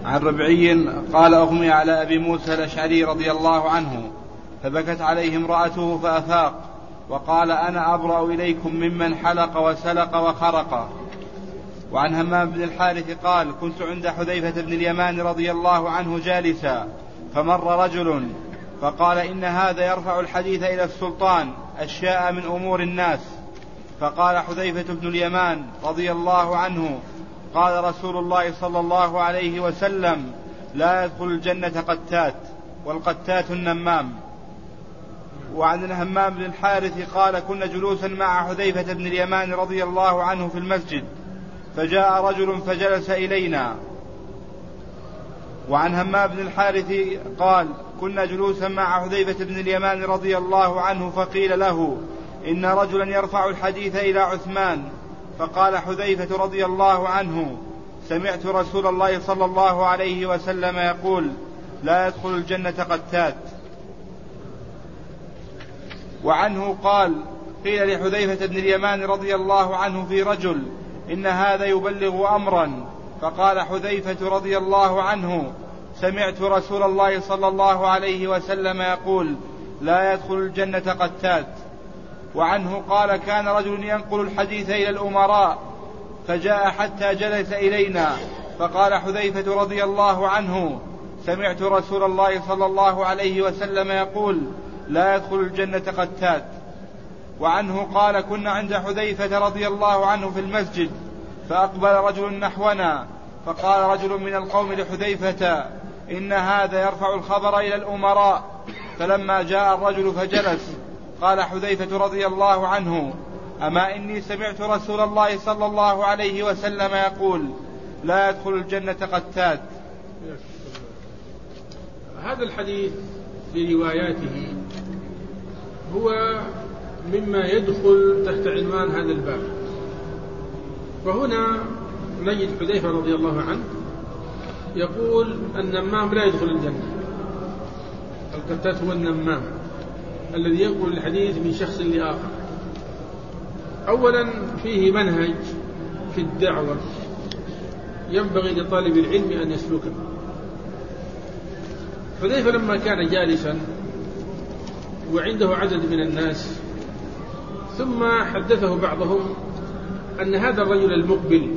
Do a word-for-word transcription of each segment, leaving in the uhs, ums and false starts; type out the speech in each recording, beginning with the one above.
عن ربعي قال أغمي على أبي موسى الأشعري رضي الله عنه فبكت عليه امرأته فأفاق وقال أنا أبرأ إليكم ممن حلق وسلق وخرق. وعن همام بن الحارث قال كنت عند حذيفة بن اليمان رضي الله عنه جالسا فمر رجل فقال إن هذا يرفع الحديث إلى السلطان أشياء من أمور الناس. فقال حذيفة بن اليمان رضي الله عنه قال رسول الله صلى الله عليه وسلم لا يدخل الجنة قتات، والقتات النمام. وعن الهمام بن الحارث قال كنا جلوسا مع حذيفة بن اليمان رضي الله عنه في المسجد فجاء رجل فجلس إلينا. وعن همام بن الحارث قال كنا جلوسا مع حذيفة بن اليمان رضي الله عنه فقيل له إن رجلا يرفع الحديث إلى عثمان. فقال حذيفة رضي الله عنه سمعت رسول الله صلى الله عليه وسلم يقول لا يدخل الجنة قتات. وعنه قال قيل لحذيفة بن اليمان رضي الله عنه في رجل إن هذا يبلغ أمرا. فقال حذيفة رضي الله عنه سمعت رسول الله صلى الله عليه وسلم يقول لا يدخل الجنة قتات. وعنه قال كان رجل ينقل الحديث إلى الأمراء فجاء حتى جلس إلينا فقال حذيفة رضي الله عنه سمعت رسول الله صلى الله عليه وسلم يقول لا يدخل الجنة قتات. وعنه قال كنا عند حذيفة رضي الله عنه في المسجد فأقبل رجل نحونا فقال رجل من القوم لحذيفة إن هذا يرفع الخبر إلى الأمراء. فلما جاء الرجل فجلس قال حذيفة رضي الله عنه أما إني سمعت رسول الله صلى الله عليه وسلم يقول لا يدخل الجنة قتات. هذا الحديث برواياته هو مما يدخل تحت عنوان هذا الباب. وهنا نجد حذيفة رضي الله عنه يقول النمام لا يدخل الجنة. القتات هو النمام الذي ينقل الحديث من شخص لآخر. أولا فيه منهج في الدعوة ينبغي لطالب العلم أن يسلكه. حذيفة لما كان جالسا وعنده عدد من الناس ثم حدثه بعضهم أن هذا الرجل المقبل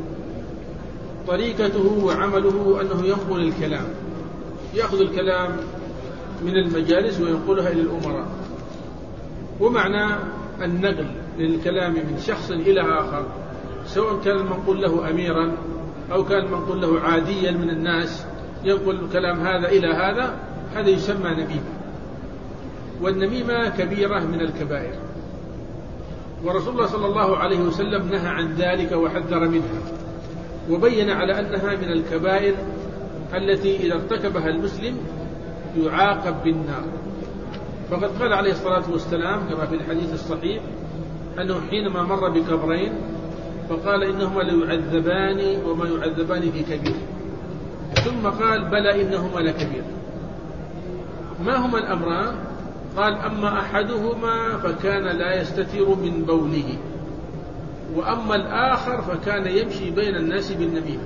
طريقته وعمله أنه ينقل الكلام، يأخذ الكلام من المجالس وينقلها إلى الأمراء. ومعنى النقل للكلام من شخص إلى آخر سواء كان المنقول له أميرا أو كان المنقول له عاديا من الناس ينقل الكلام هذا إلى هذا، هذا يسمى نميمة. والنميمة كبيرة من الكبائر، ورسول الله صلى الله عليه وسلم نهى عن ذلك وحذر منها وبين على أنها من الكبائر التي إذا ارتكبها المسلم يعاقب بالنار. فقد قال عليه الصلاة والسلام كما في الحديث الصحيح أنه حينما مر بقبرين فقال إنهما ليعذبان وما يعذبان في كبير، ثم قال بلى إنهما لكبير. ما هما الأمران؟ قال أما أحدهما فكان لا يستتر من بوله، وأما الآخر فكان يمشي بين الناس بالنميمة.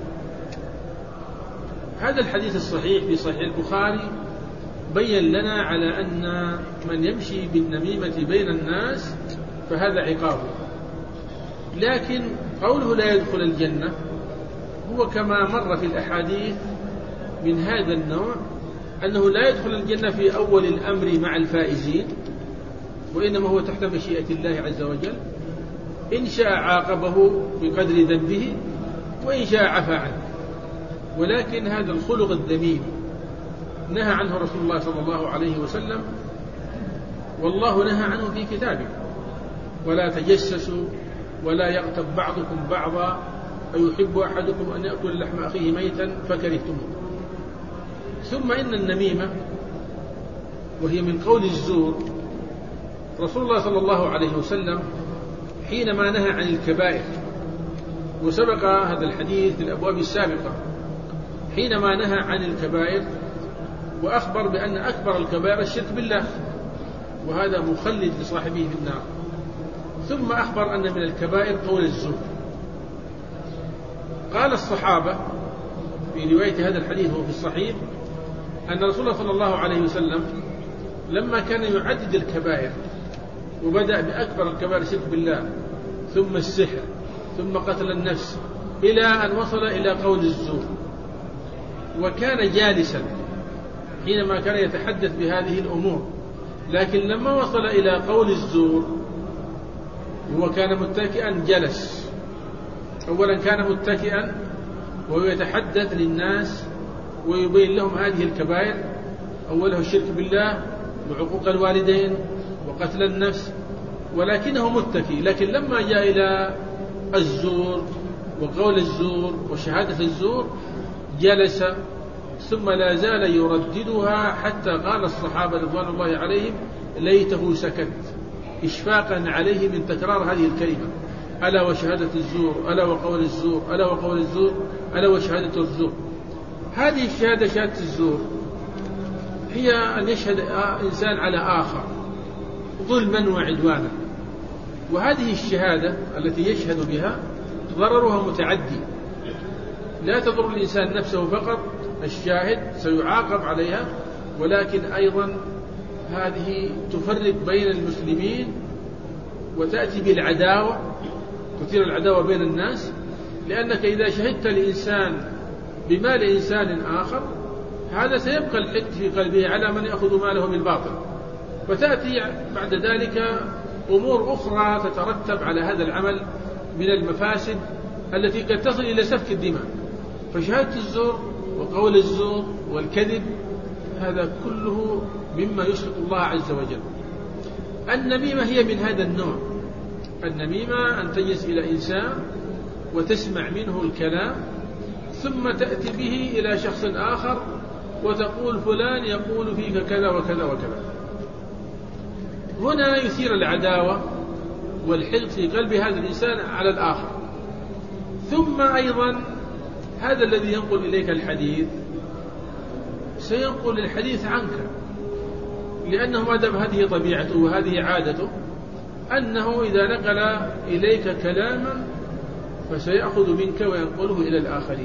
هذا الحديث الصحيح في صحيح البخاري بين لنا على أن من يمشي بالنميمة بين الناس فهذا عقابه. لكن قوله لا يدخل الجنة هو كما مر في الأحاديث من هذا النوع أنه لا يدخل الجنة في أول الأمر مع الفائزين، وإنما هو تحت مشيئة الله عز وجل، إن شاء عاقبه بقدر ذنبه وإن شاء عفى عنه. ولكن هذا الخلق الذميم نهى عنه رسول الله صلى الله عليه وسلم، والله نهى عنه في كتابه: ولا تجسسوا ولا يغتب بعضكم بعضا أيحب أحدكم أن يأكل لحم أخيه ميتا فكرهتموه. ثم إن النميمة وهي من قول الزور، رسول الله صلى الله عليه وسلم حينما نهى عن الكبائر، وسبق هذا الحديث في الأبواب السابقة، حينما نهى عن الكبائر وأخبر بأن أكبر الكبائر الشرك بالله، وهذا مخلد لصاحبه في النار. ثم أخبر أن من الكبائر قول الزور. قال الصحابة في رواية هذا الحديث وهو في الصحيح أن رسول الله صلى الله عليه وسلم لما كان يعدد الكبائر وبدأ بأكبر الكبائر الشرك بالله ثم السحر ثم قتل النفس إلى أن وصل إلى قول الزور، وكان جالسا حينما كان يتحدث بهذه الأمور، لكن لما وصل إلى قول الزور هو كان متكئا جلس. أولا كان متكئا وهو يتحدث للناس ويبين لهم هذه الكبائر، أوله الشرك بالله وعقوق الوالدين وقتل النفس، ولكنه متكئ. لكن لما جاء إلى الزور وقول الزور وشهادة الزور جلس، ثم لا زال يرددها حتى قال الصحابة رضوان الله عليهم ليته سكت، إشفاقا عليه من تكرار هذه الكلمة: ألا وشهادة الزور، ألا وقول الزور، ألا وقول الزور، ألا وشهادة الزور. هذه الشهادة، شهادة الزور، هي أن يشهد إنسان على آخر ظلما وعدوانا، وهذه الشهادة التي يشهد بها ضررها متعدي، لا تضر الإنسان نفسه فقط، الشاهد سيعاقب عليها، ولكن أيضا هذه تفرق بين المسلمين وتأتي بالعداوة، تثير العداوة بين الناس، لأنك إذا شهدت الإنسان بمال إنسان آخر هذا سيبقى الحقد في قلبه على من يأخذ ماله بالباطل، فتأتي بعد ذلك أمور أخرى تترتب على هذا العمل من المفاسد التي قد تصل إلى سفك الدماء. فشهادة الزور وقول الزور والكذب هذا كله مما يسخط الله عز وجل. النميمة هي من هذا النوع. النميمة أن تجلس إلى إنسان وتسمع منه الكلام ثم تأتي به إلى شخص آخر وتقول فلان يقول فيك كذا وكذا وكذا. هنا يثير العداوة والحقد في قلب هذا الإنسان على الآخر. ثم أيضا هذا الذي ينقل إليك الحديث سينقل الحديث عنك، لأنه ما دام هذه طبيعته وهذه عادته أنه إذا نقل إليك كلاما فسيأخذ منك وينقله إلى الآخرين.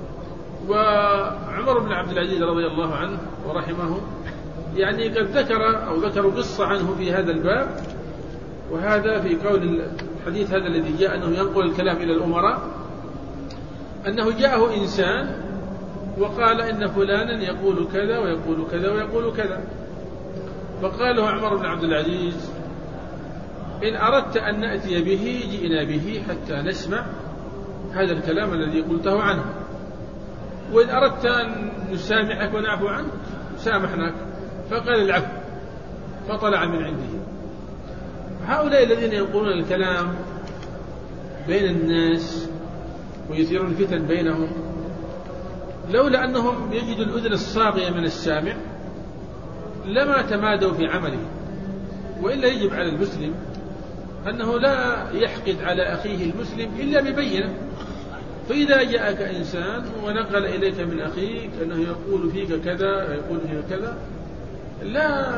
وعمر بن عبد العزيز رضي الله عنه ورحمه يعني قد ذكر أو ذكروا قصة عنه في هذا الباب، وهذا في قول الحديث هذا الذي جاء أنه ينقل الكلام إلى الأمراء، أنه جاءه إنسان وقال إن فلانا يقول كذا ويقول كذا ويقول كذا، فقال له عمر بن عبد العزيز إن أردت أن نأتي به جئنا به حتى نسمع هذا الكلام الذي قلته عنه، وإن أردت أن نسامحك ونعفو عنك سامحناك. فقال العفو، فطلع من عنده. هؤلاء الذين ينقلون الكلام بين الناس ويثيرون الفتن بينهم لولا أنهم يجدوا الأذن الصاغية من السامع لما تمادوا في عمله. وإلا يجب على المسلم أنه لا يحقد على أخيه المسلم إلا ببينة. فإذا جاءك إنسان ونقل إليك من أخيك أنه يقول فيك كذا يقول فيك كذا، لا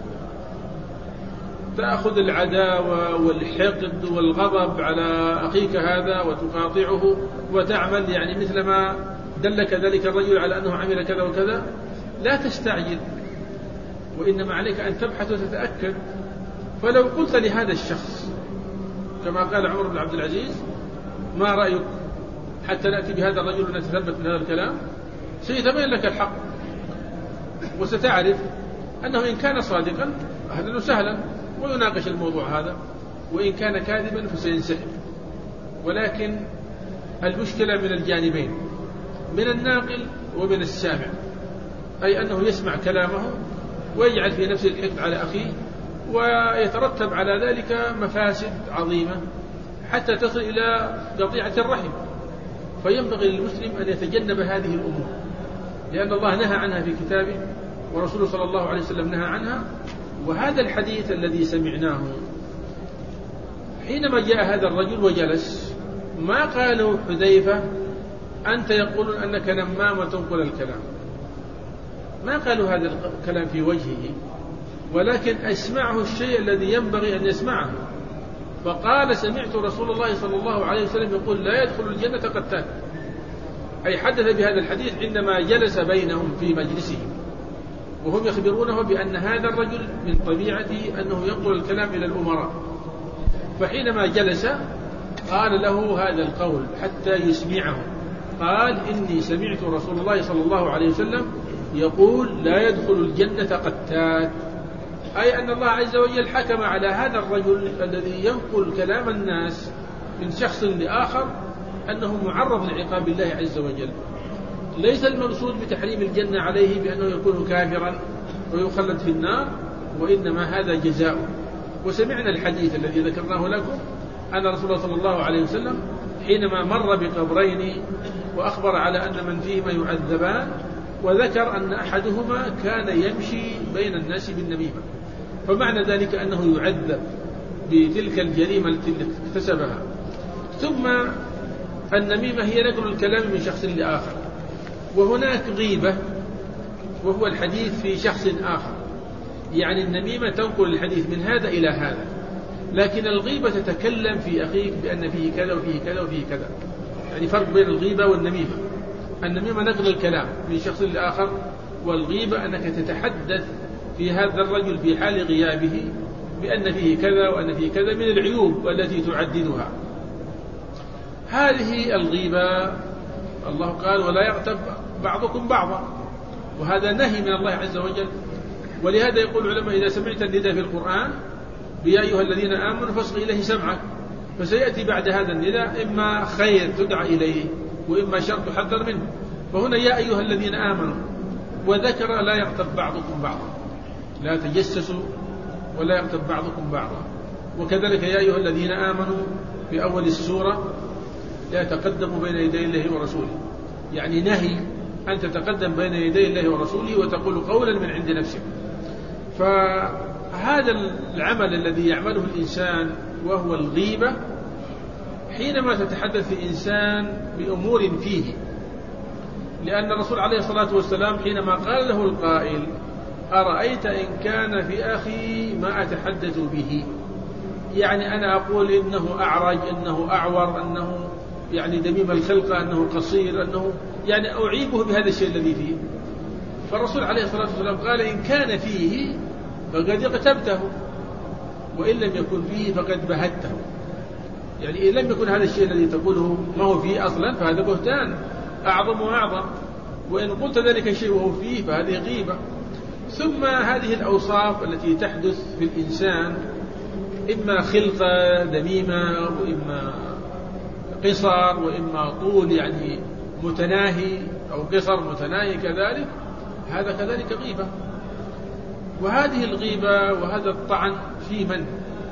تأخذ العداوة والحقد والغضب على أخيك هذا وتقاطعه وتعمل يعني مثل ما دلك ذلك الرجل على أنه عمل كذا وكذا. لا تستعجل، وإنما عليك أن تبحث وتتأكد. فلو قلت لهذا الشخص كما قال عمر بن عبد العزيز ما رأيك حتى نأتي بهذا الرجل ونتثبت من هذا الكلام، سيتبين لك الحق وستعرف أنه إن كان صادقا أهلا وسهلا ويناقش الموضوع هذا، وإن كان كاذبا فسينسحب. ولكن المشكلة من الجانبين، من الناقل ومن السامع، أي أنه يسمع كلامه ويجعل في نفسه الحقد على أخيه، ويترتب على ذلك مفاسد عظيمة حتى تصل إلى قطيعة الرحم. فينبغي للمسلم أن يتجنب هذه الأمور، لأن الله نهى عنها في كتابه ورسوله صلى الله عليه وسلم نهى عنها. وهذا الحديث الذي سمعناه حينما جاء هذا الرجل وجلس ما قالوا حذيفة أنت يقول أنك نمام وتنقل الكلام، ما قالوا هذا الكلام في وجهه، ولكن أسمعه الشيء الذي ينبغي أن يسمعه. فقال سمعت رسول الله صلى الله عليه وسلم يقول لا يدخل الجنة قتال. أي حدث بهذا الحديث عندما جلس بينهم في مجلسهم وهم يخبرونه بأن هذا الرجل من طبيعته أنه ينقل الكلام إلى الأمراء، فحينما جلس قال له هذا القول حتى يسمعهم، قال إني سمعت رسول الله صلى الله عليه وسلم يقول لا يدخل الجنة قتات، أي أن الله عز وجل حكم على هذا الرجل الذي ينقل كلام الناس من شخص لآخر أنه معرض لعقاب الله عز وجل. ليس المقصود بتحريم الجنة عليه بأنه يكون كافرا ويخلد في النار، وإنما هذا جزاؤه. وسمعنا الحديث الذي ذكرناه لكم أن رسول الله صلى الله عليه وسلم حينما مر بقبرين وأخبر على أن من فيهما يعذبان، وذكر أن أحدهما كان يمشي بين الناس بالنميمة، فمعنى ذلك أنه يعذب بتلك الجريمة التي اكتسبها. ثم النميمة هي نقل الكلام من شخص لآخر، وهناك غيبة وهو الحديث في شخص آخر، يعني النميمة تنقل الحديث من هذا إلى هذا، لكن الغيبة تتكلم في أخيك بأن فيه كذا وفيه كذا وفيه كذا، يعني فرق بين الغيبة والنميمة. النميمة نقل الكلام من شخص لآخر، والغيبة أنك تتحدث في هذا الرجل في حال غيابه بأن فيه كذا وأن فيه كذا من العيوب التي تعددها. هذه الغيبة الله قال ولا يغتب بعضكم بعضا، وهذا نهي من الله عز وجل. ولهذا يقول العلماء إذا سمعت النداء في القرآن بيا أيها الذين آمنوا فاصغ إليه سمعك، فسيأتي بعد هذا النداء إما خير تدعى إليه وإما شر تحذر منه. فهنا يا أيها الذين آمنوا، وذكر لا يغتب بعضكم بعضا، لا تجسسوا ولا يغتب بعضكم بعضا. وكذلك يا أيها الذين آمنوا في أول السورة لا تقدموا بين يدي الله ورسوله، يعني نهي أن تتقدم بين يدي الله ورسوله وتقول قولا من عند نفسك. فهذا العمل الذي يعمله الإنسان وهو الغيبة، حينما تتحدث الإنسان بأمور فيه، لأن الرسول عليه الصلاة والسلام حينما قال له القائل أرأيت إن كان في أخي ما أتحدث به، يعني أنا أقول إنه أعرج، إنه أعور، أنه يعني دميم الخلقة، أنه قصير، أنه يعني أعيبه بهذا الشيء الذي فيه. فالرسول عليه الصلاة والسلام قال إن كان فيه فقد اغتبته، وإن لم يكن فيه فقد بهته، يعني إن لم يكن هذا الشيء الذي تقوله ما هو فيه أصلا فهذا بهتان أعظم وأعظم، وإن قلت ذلك الشيء وهو فيه فهذه غيبة. ثم هذه الأوصاف التي تحدث في الإنسان إما خلقة دميمة وإما قصر وإما طول يعني متناهي أو قصر متناهي كذلك، هذا كذلك غيبة. وهذه الغيبة وهذا الطعن في من؟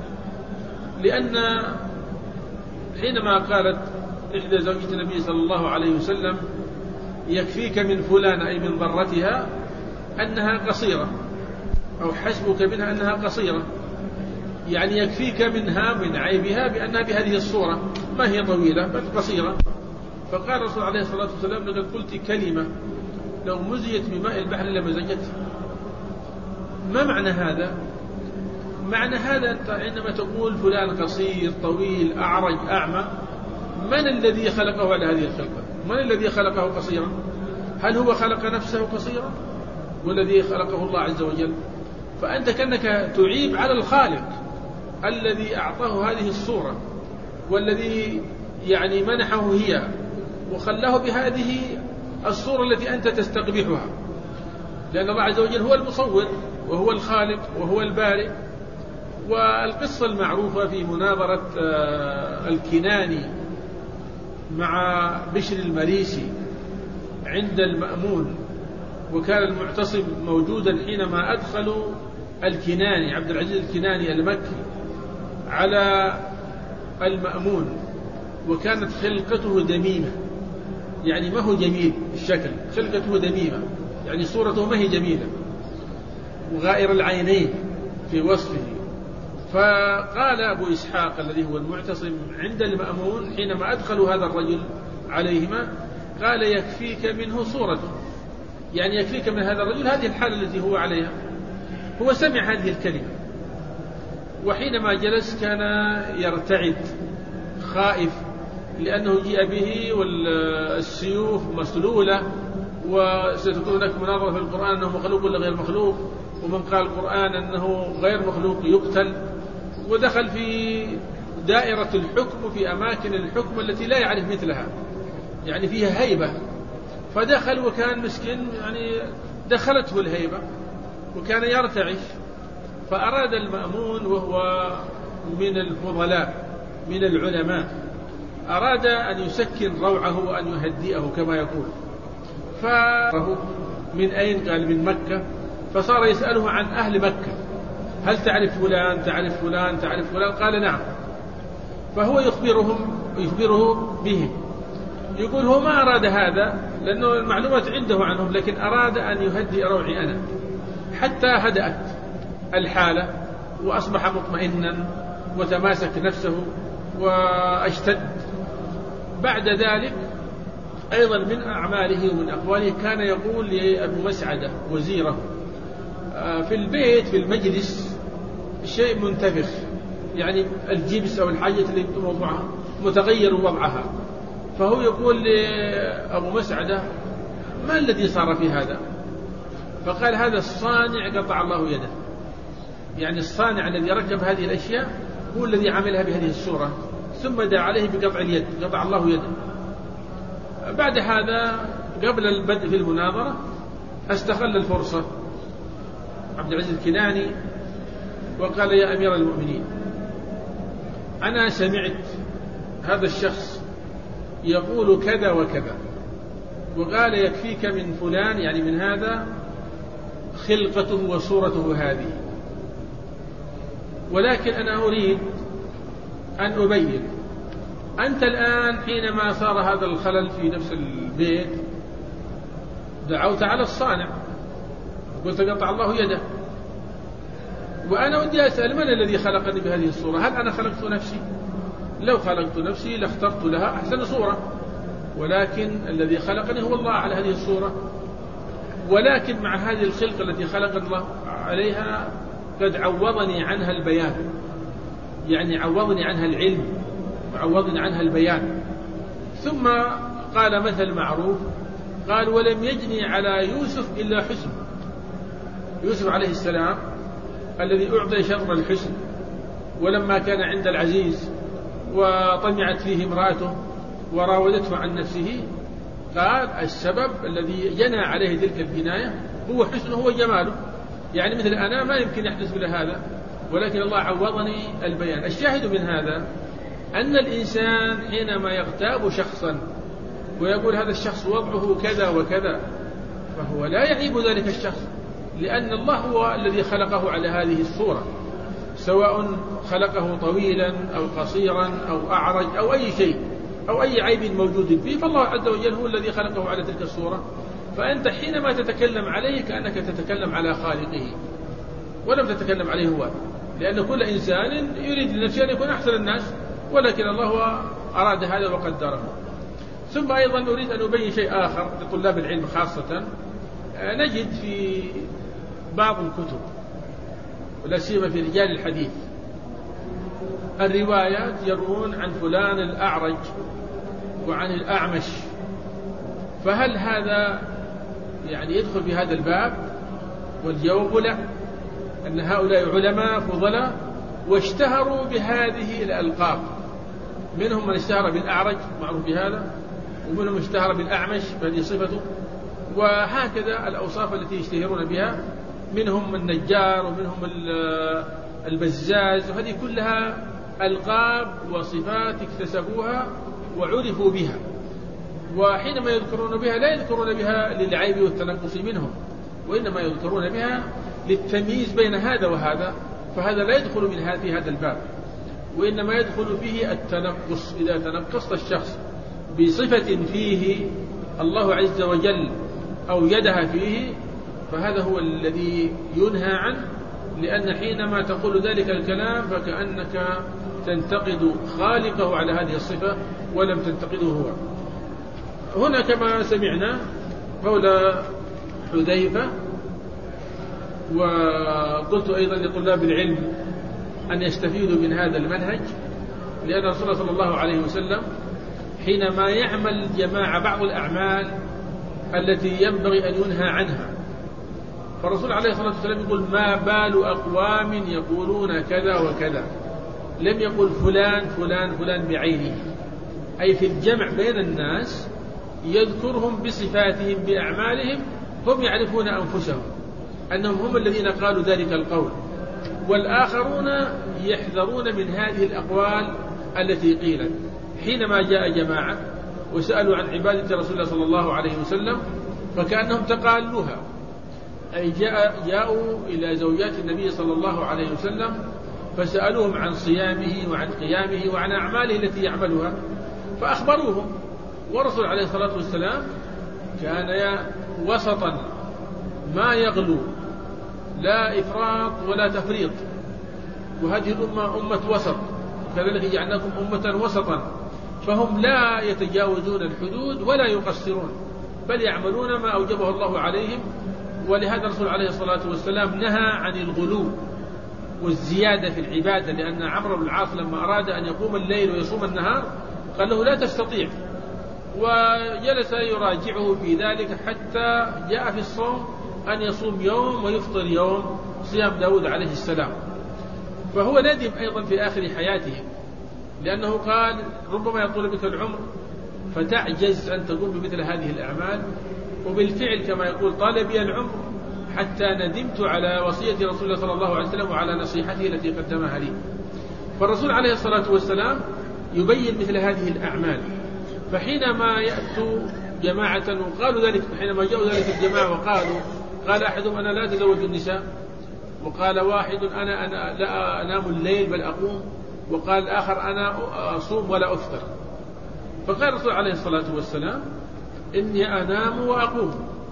لأن حينما قالت إحدى زوجة النبي صلى الله عليه وسلم يكفيك من فلان أي من ضرتها أنها قصيرة، أو حسبك منها أنها قصيرة، يعني يكفيك منها من عيبها بأنها بهذه الصورة ما هي طويلة بل قصيرة. فقال الرسول عليه الصلاة والسلام لقد قلت كلمة لو مزجت بماء البحر لمزجتها. ما معنى هذا؟ معنى هذا أنت عندما تقول فلان قصير طويل أعرج أعمى، من الذي خلقه على هذه الخلقة؟ من الذي خلقه قصيرا؟ هل هو خلق نفسه قصيرا والذي خلقه الله عز وجل؟ فأنت كأنك تعيب على الخالق الذي أعطاه هذه الصورة والذي يعني منحه هي وخلاه بهذه الصورة التي أنت تستقبحها، لأن الله عز وجل هو المصور وهو الخالق وهو البارئ. والقصة المعروفة في مناظرة الكناني مع بشر المريسي عند المأمون، وكان المعتصم موجودا حينما أدخلوا الكناني عبد العزيز الكناني المكي على المأمون، وكانت خلقته دميمة، يعني ما هو جميل الشكل، خلقته دميمة يعني صورته ما هي جميلة، وغائر العينين في وصفه. فقال أبو إسحاق الذي هو المعتصم عند المأمون حينما أدخلوا هذا الرجل عليهما قال يكفيك منه صورته، يعني يكفيك من هذا الرجل هذه الحالة التي هو عليها. هو سمع هذه الكلمة، وحينما جلس كان يرتعد خائف لأنه جيء به والسيوف مسلولة، وستكون هناك مناظرة في القرآن أنه مخلوق ولا غير مخلوق، ومن قال القرآن أنه غير مخلوق يقتل. ودخل في دائرة الحكم وفي أماكن الحكم التي لا يعرف مثلها، يعني فيها هيبة. فدخل وكان مسكين، يعني دخلته الهيبة وكان يرتعش. فأراد المأمون وهو من الفضلاء من العلماء، أراد أن يسكن روعه وأن يهدئه كما يقول. فره من أين؟ قال من مكة. فصار يسأله عن أهل مكة، هل تعرف فلان تعرف فلان تعرف فلان؟ قال نعم. فهو يخبرهم يخبره بهم. يقول هو ما أراد هذا لأنه المعلومات عنده عنهم، لكن أراد أن يهدئ روعي أنا، حتى هدأت الحالة وأصبح مطمئنا وتماسك نفسه واشتد. بعد ذلك أيضا من أعماله ومن أقواله كان يقول لأبو مسعدة وزيره في البيت في المجلس شيء منتفخ، يعني الجبس أو الحاجة اللي موضوعها متغير وضعها. فهو يقول لأبو مسعدة ما الذي صار في هذا؟ فقال هذا الصانع قطع الله يده، يعني الصانع الذي ركب هذه الأشياء هو الذي عملها بهذه الصورة، ثم دعا عليه بقطع اليد، قطع الله يده. بعد هذا قبل البدء في المناظرة استغل الفرصة عبد العزيز الكناني وقال يا أمير المؤمنين، أنا سمعت هذا الشخص يقول كذا وكذا، وقال يكفيك من فلان، يعني من هذا، خلقته وصورته هذه، ولكن أنا أريد أن أبين. أنت الآن حينما صار هذا الخلل في نفس البيت دعوت على الصانع، قلت قطع الله يده، وأنا ودي أسأل من الذي خلقني بهذه الصورة؟ هل أنا خلقت نفسي؟ لو خلقت نفسي لاخترت لها أحسن صورة، ولكن الذي خلقني هو الله على هذه الصورة. ولكن مع هذه الخلقة التي خلق الله عليها قد عوضني عنها البيان، يعني عوضني عنها العلم وعوضني عنها البيان. ثم قال مثل معروف، قال ولم يجني على يوسف إلا حسن. يوسف عليه السلام الذي أعطي شطر الحسن، ولما كان عند العزيز وطمعت فيه امرأته وراودته عن نفسه، قال السبب الذي جنى عليه تلك الجناية هو حسنه وجماله، يعني مثل أنا ما يمكن يحدث مثل هذا، ولكن الله عوضني البيان. الشاهد من هذا أن الإنسان حينما يغتاب شخصا ويقول هذا الشخص وضعه كذا وكذا، فهو لا يعيب ذلك الشخص، لأن الله هو الذي خلقه على هذه الصورة، سواء خلقه طويلا أو قصيرا أو أعرج أو أي شيء أو أي عيب موجود فيه، فالله عز وجل هو الذي خلقه على تلك الصورة. فأنت حينما تتكلم عليه كأنك تتكلم على خالقه ولم تتكلم عليه هو، لأن كل إنسان يريد لنفسه أن يكون أحسن الناس، ولكن الله أراد هذا وقدره. ثم أيضا أريد أن أبين شيء آخر لطلاب العلم خاصة. نجد في بعض الكتب ولا سيما في رجال الحديث الروايات يروون عن فلان الأعرج وعن الأعمش، فهل هذا يعني يدخل في هذا الباب؟ والجواب لا، أن هؤلاء علماء فضلاء واشتهروا بهذه الألقاب، منهم من اشتهر بالأعرج معروف بهذا، ومنهم اشتهر بالأعمش فهذه صفته، وهكذا الأوصاف التي يشتهرون بها، منهم النجار ومنهم البزاز، وهذه كلها ألقاب وصفات اكتسبوها وعرفوا بها، وحينما يذكرون بها لا يذكرون بها للعيب والتنقص منهم، وإنما يذكرون بها للتمييز بين هذا وهذا، فهذا لا يدخل من في هذا الباب، وإنما يدخل فيه التنقص. إذا تنقصت الشخص بصفة فيه الله عز وجل أو يدها فيه، فهذا هو الذي ينهى عنه، لأن حينما تقول ذلك الكلام فكأنك تنتقد خالقه على هذه الصفة ولم تنتقده هو. هنا كما سمعنا قول حذيفة، وقلت أيضا لطلاب العلم أن يستفيدوا من هذا المنهج، لأن رسول الله صلى الله عليه وسلم حينما يعمل الجماعة بعض الأعمال التي ينبغي أن ينهى عنها. فالرسول عليه الصلاة والسلام يقول ما بال أقوام يقولون كذا وكذا، لم يقل فلان فلان فلان بعينه، أي في الجمع بين الناس يذكرهم بصفاتهم بأعمالهم، هم يعرفون أنفسهم أنهم هم الذين قالوا ذلك القول، والآخرون يحذرون من هذه الأقوال التي قيلت. حينما جاء جماعة وسألوا عن عبادة رسول الله صلى الله عليه وسلم فكأنهم تقالوها، أي جاء جاءوا إلى زوجات النبي صلى الله عليه وسلم فسألوهم عن صيامه وعن قيامه وعن أعماله التي يعملها فأخبروهم، والرسول عليه الصلاة والسلام كان وسطا ما يغلو، لا إفراط ولا تفريط، وهذه الأمة أمة وسط، كذلك جعلناكم أمة وسطا، فهم لا يتجاوزون الحدود ولا يقصرون، بل يعملون ما أوجبه الله عليهم. ولهذا الرسول عليه الصلاة والسلام نهى عن الغلو والزيادة في العبادة، لأن عمرو بن العاص لما أراد أن يقوم الليل ويصوم النهار قال له لا تستطيع، وجلس يراجعه في ذلك حتى جاء في الصوم أن يصوم يوم ويفطر يوم، صيام داود عليه السلام. فهو ندم أيضا في آخر حياته، لأنه قال ربما يطول بك العمر فتعجز أن تقوم بمثل هذه الأعمال، وبالفعل كما يقول طال بي العمر حتى ندمت على وصية رسول الله صلى الله عليه وسلم وعلى نصيحته التي قدمها لي. فالرسول عليه الصلاة والسلام يبين مثل هذه الأعمال. فحينما يأتوا جماعة وقالوا ذلك، حينما جاءوا ذلك الجماعة وقالوا، قال أحدهم أنا لا أتزوج النساء، وقال واحد أنا, أنا لا أنام الليل بل أقوم، وقال الآخر أنا أصوم ولا أفطر. فقال الرسول عليه الصلاة والسلام إني أنام وأقوم،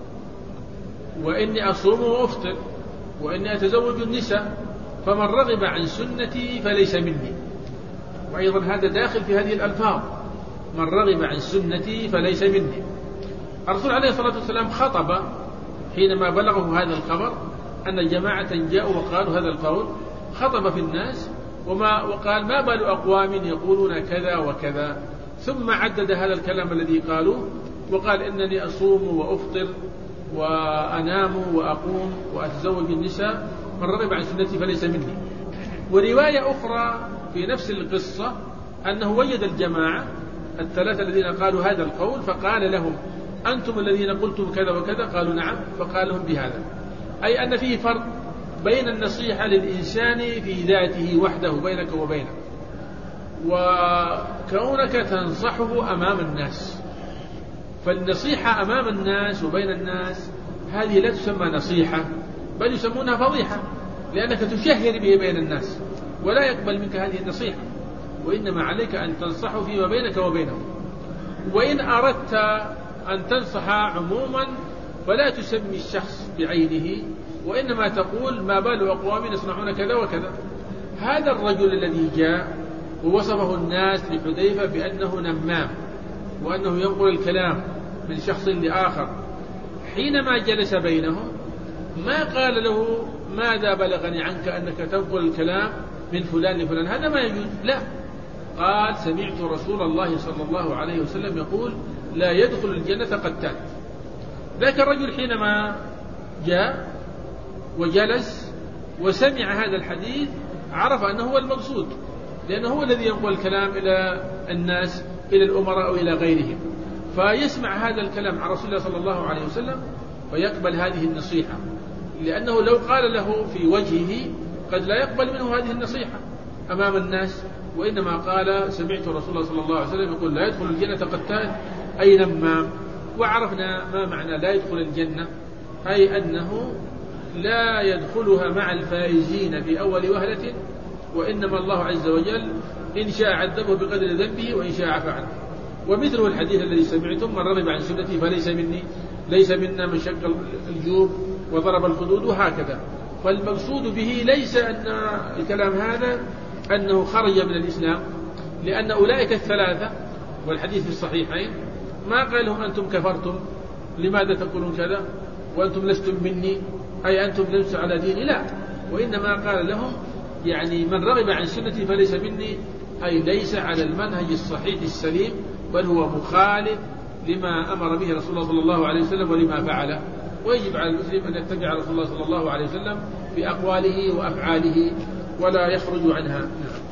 وإني أصوم وأفطر، وإني أتزوج النساء، فمن رغب عن سنتي فليس مني. وأيضا هذا داخل في هذه الألفاظ، من رغب عن سنتي فليس مني. الرسول عليه الصلاة والسلام خطب حينما بلغه هذا الخبر أن جماعة جاءوا وقالوا هذا القول، خطب في الناس وما وقال ما بال أقوام يقولون كذا وكذا، ثم عدد هذا الكلام الذي قالوه وقال إنني أصوم وأفطر وأنام وأقوم وأتزوج النساء، من رغب عن سنتي فليس مني. ورواية أخرى في نفس القصة أنه وجد الجماعة الثلاثة الذين قالوا هذا القول فقال لهم أنتم الذين قلتم كذا وكذا؟ قالوا نعم. فقال لهم بهذا، أي أن فيه فرق بين النصيحة للإنسان في ذاته وحده بينك وبينه، وكونك تنصحه أمام الناس. فالنصيحة أمام الناس وبين الناس هذه لا تسمى نصيحة، بل يسمونها فضيحة، لأنك تشهر به بين الناس ولا يقبل منك هذه النصيحة، وإنما عليك أن تنصحه فيما بينك وبينه. وإن أردت أن تنصح عموما فلا تسمي الشخص بعينه، وإنما تقول ما بال أقوام يصنعون كذا وكذا. هذا الرجل الذي جاء ووصفه الناس لحذيفة بأنه نمام وأنه ينقل الكلام من شخص لآخر، حينما جلس بينهم ما قال له ماذا بلغني عنك أنك تنقل الكلام من فلان لفلان، هذا ما يجوز، لا. قال سمعت رسول الله صلى الله عليه وسلم يقول لا يدخل الجنة قتال. ذاك الرجل حينما جاء وجلس وسمع هذا الحديث عرف أنه هو المقصود، لأنه هو الذي ينقل الكلام إلى الناس، إلى الأمراء أو إلى غيرهم، فيسمع هذا الكلام عن رسول الله صلى الله عليه وسلم ويقبل هذه النصيحة، لأنه لو قال له في وجهه قد لا يقبل منه هذه النصيحة أمام الناس، وإنما قال سمعت رسول الله صلى الله عليه وسلم يقول لا يدخل الجنة قتال، أي نمام. وعرفنا ما معنى لا يدخل الجنة، أي أنه لا يدخلها مع الفائزين في أول وهلة، وإنما الله عز وجل إن شاء عذبه بقدر ذنبه وإن شاء عفى عنه. ومثله الحديث الذي سمعتم من رغب عن سنتي فليس مني، ليس منا من شق الجيوب وضرب الخدود، وهكذا. فالمقصود به ليس أن الكلام هذا أنه خرج من الإسلام، لأن أولئك الثلاثة والحديث في الصحيحين ما قال لهم أنتم كفرتم لماذا تقولون كذا وأنتم لستم مني، أي أنتم لستم على ديني، لا، وإنما قال لهم يعني من رغب عن سنتي فليس مني، أي ليس على المنهج الصحيح السليم، بل هو مخالف لما أمر به رسول الله صلى الله عليه وسلم ولما فعله. ويجب على المسلم أن يتبع رسول الله صلى الله عليه وسلم في أقواله وأفعاله ولا يخرج عنها.